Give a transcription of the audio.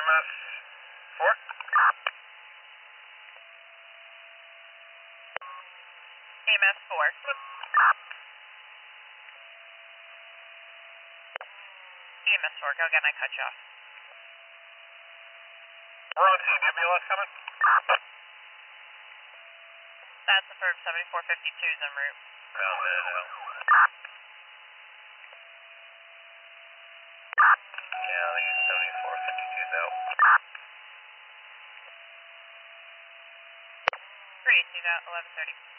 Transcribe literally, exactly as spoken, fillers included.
S four. E M S four. E M S four, go again, I cut you off. We're on scene. Do you have ambulance coming? That's the first seventy-four fifty-two is en route. No, no, no. Yeah, I think it's seventy-four fifty-two's out. three, see that, eleven thirty.